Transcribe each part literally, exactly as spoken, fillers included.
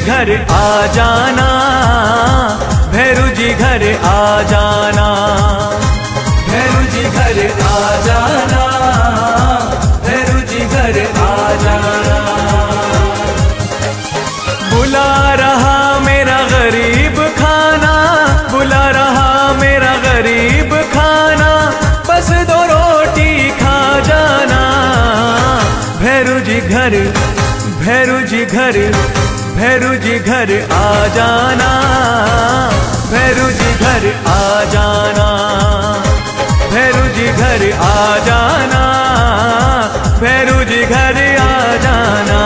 घर आ जाना, भैरू जी घर आ जाना, भैरू जी घर आ जाना, भैरू जी घर आ जाना। बुला रहा मेरा गरीब खाना, बुला रहा मेरा गरीब खाना, बस दो रोटी खा जाना। भैरू जी घर, भैरू जी घर, भैरू जी घर आ जाना, भैरू जी घर आ जाना, भैरू जी घर आ जाना, भैरू जी घर आ जाना।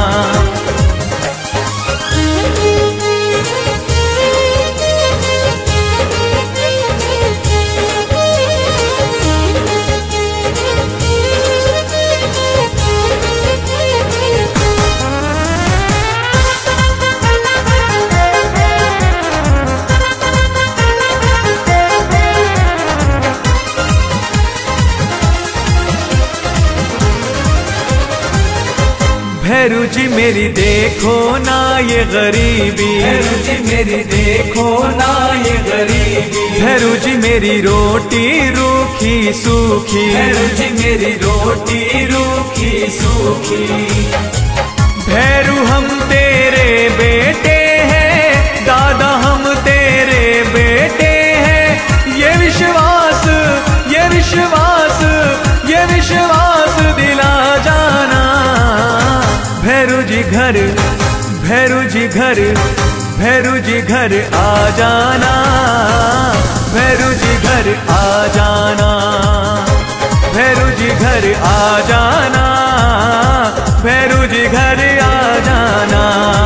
भैरू जी मेरी देखो ना ये गरीबी, भैरू जी मेरी देखो ना ये गरीबी, भैरू जी मेरी रोटी रूखी सूखी, भैरू जी मेरी रोटी रूखी सूखी। भैरू हम तेरे बेटे हैं, दादा हम तेरे बेटे हैं, ये विश्वास, ये विश्वास, ये विश्वास दिला जाना। भैरू जी घर, भैरू जी घर, भैरू जी घर आ जाना, भैरू जी घर आ जाना, भैरू जी घर आ जाना, भैरू जी घर आ जाना।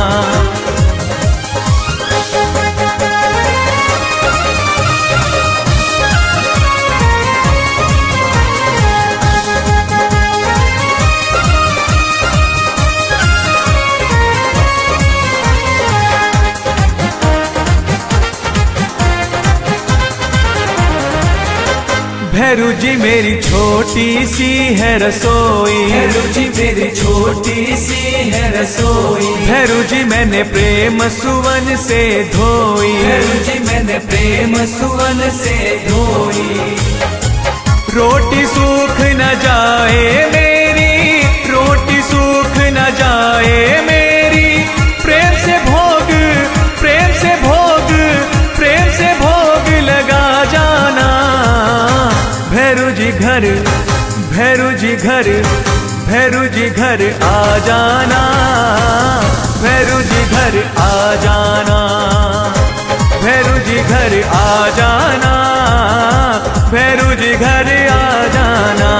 भैरू जी मेरी छोटी सी है रसोई, भैरू जी मेरी छोटी सी है रसोई, भैरू जी मैंने प्रेम सुवन से धोई, भैरू जी मैंने प्रेम सुवन से धोई। रोटी सूख न जाए मेरी, रोटी सूख न जाए मेरी, प्रेम से भोग, प्रेम से भोग, प्रेम से भोग लगा जाना। भैरू जी घर, भैरू जी घर, भैरू जी घर आ जाना, भैरू जी घर आ जाना, भैरू जी घर आ जाना, भैरू जी घर आ जाना।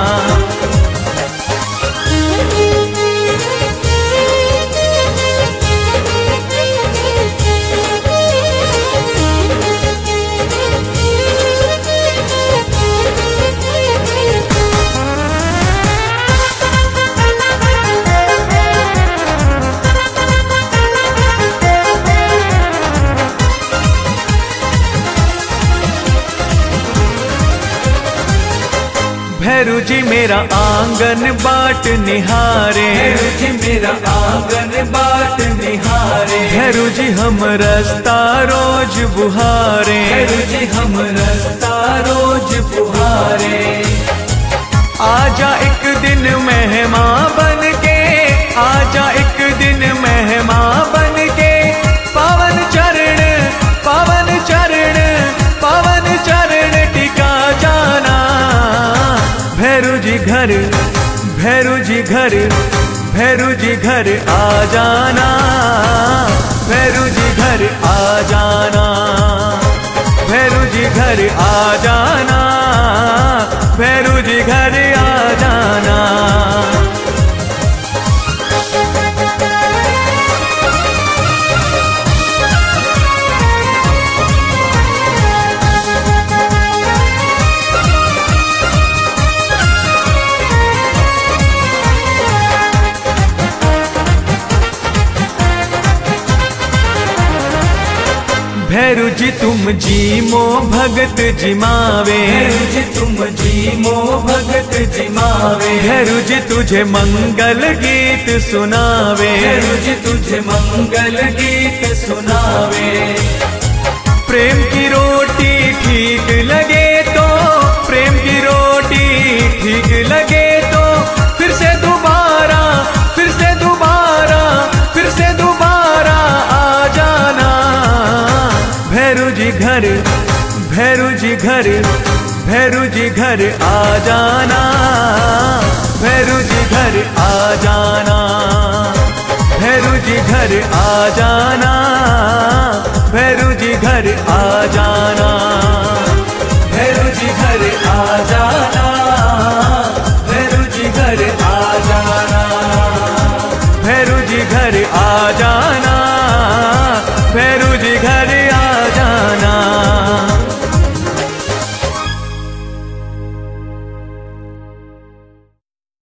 भैरू जी मेरा आंगन बाट निहारे, भैरू जी मेरा आंगन बाट निहारे, भैरू जी हम रास्ता रोज बुहारे, भैरू जी हम रास्ता रोज बुहारे। आजा एक दिन मेहमान बन के, आजा एक दिन मेहमान बन के, पावन चरण, पावन चरण, पावन चरण टिका जाना। भैरू जी घर, भैरू जी घर, भैरू जी घर आ जाना, भैरू जी घर आ जाना, भैरू जी घर आ जाना, भैरू जी घर आ जाना। भैरू जी तुम जी मो भगत जिमावे, भैरू जी तुम जी मो भगत जिमावे, भैरू जी तुझे मंगल गीत सुनावे, भैरू जी तुझे मंगल गीत सुनावे। प्रेम की रोटी ठीक लगे तो, प्रेम की रोटी ठीक लगे तो फिर से दोबारा, फिर से दोबारा, फिर से दोबारा आ जाना। भैरू जी घर, भैरू जी घर, भैरू जी घर आ जाना, भैरू जी घर आ जाना, भैरू जी घर आ जाना, भैरू जी घर आ जाना।